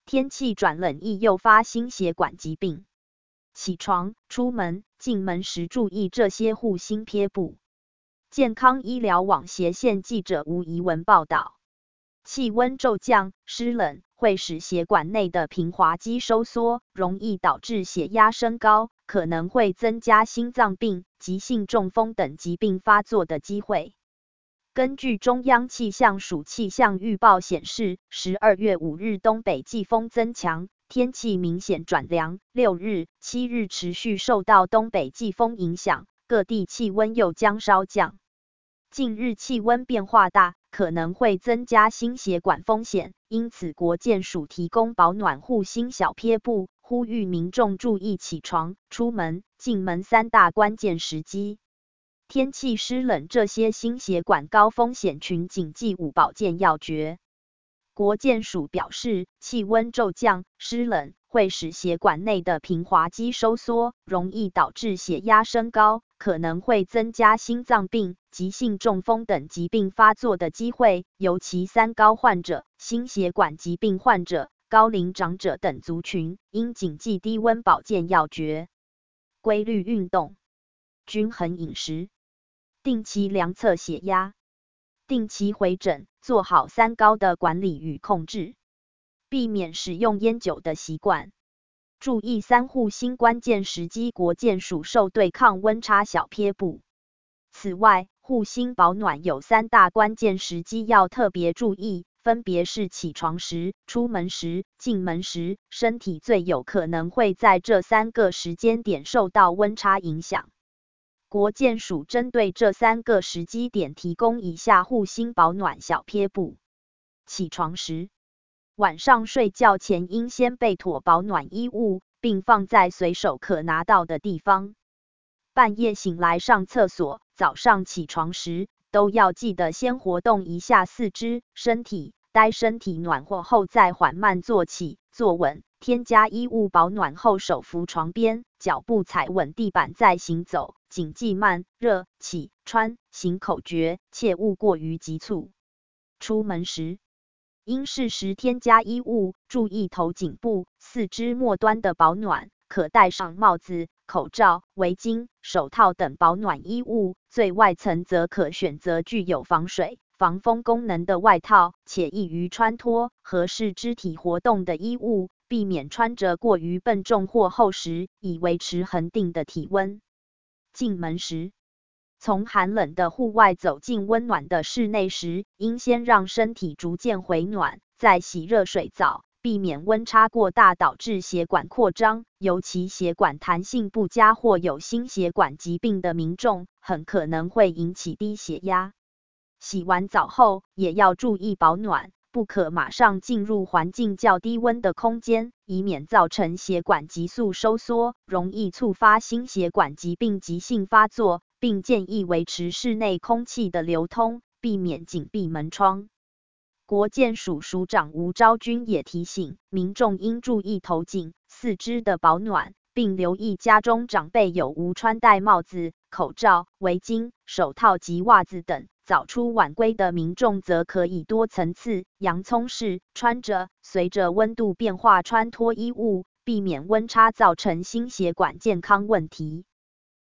天气转冷易诱发心血管疾病。起床、出门、进门时注意这些护心撇步。健康医疗网斜线记者吴怡文报道。气温骤降、湿冷会使血管内的平滑肌收缩，容易导致血压升高，可能会增加心脏病、急性中风等疾病发作的机会。根据中央气象署气象预报显示，12月5日东北季风增强，天气明显转凉，6日、7日持续受到东北季风影响，各地气温又将稍降。近日气温变化大，可能会增加心血管风险，因此国健署提供保暖护心小撇步，呼吁民众注意起床、出门、进门3大关键时机。天气湿冷这些心血管高风险群谨记5保健要诀。国健署表示，气温骤降、湿冷会使血管内的平滑肌收缩，容易导致血压升高，可能会增加心脏病、急性中风等疾病发作的机会，尤其3高患者、心血管疾病患者、高龄长者等族群，应谨记低温保健要诀。规律运动，均衡饮食，定期量测血压，定期回诊，做好3高的管理与控制，避免使用烟酒的习惯。注意3护心关键时机国健署受对抗温差小撇步。此外，护心保暖有3大关键时机要特别注意，分别是起床时、出门时、进门时，身体最有可能会在这3个时间点受到温差影响。国健署针对这3个时机点提供以下护心保暖小撇步。起床时，晚上睡觉前应先备妥保暖衣物，并放在随手可拿到的地方。半夜醒来上厕所，早上起床时，都要记得先活动一下四肢、身体，待身体暖和后再缓慢坐起，坐稳，添加衣物保暖后手扶床边，脚步踩稳地板再行走，谨记慢、热、起、穿、行口诀，切勿过于急促。出门时，应适时添加衣物，注意头颈部、四肢末端的保暖，可戴上帽子、口罩、围巾、手套等保暖衣物，最外层则可选择具有防水、防风功能的外套，且易于穿脱、合适肢体活动的衣物，避免穿着过于笨重或厚实，以维持恒定的体温。进门时，从寒冷的户外走进温暖的室内时，应先让身体逐渐回暖，再洗热水澡，避免温差过大导致血管扩张，尤其血管弹性不佳或有心血管疾病的民众，很可能会引起低血压。洗完澡后，也要注意保暖，不可马上进入环境较低温的空间，以免造成血管急速收缩，容易触发心血管疾病急性发作，并建议维持室内空气的流通，避免紧闭门窗。国健署署长吴昭君也提醒，民众应注意头颈、四肢的保暖，并留意家中长辈有无穿戴帽子、口罩、围巾、手套及袜子等。早出晚归的民众则可以多层次、洋葱式穿着，随着温度变化穿脱衣物，避免温差造成心血管健康问题。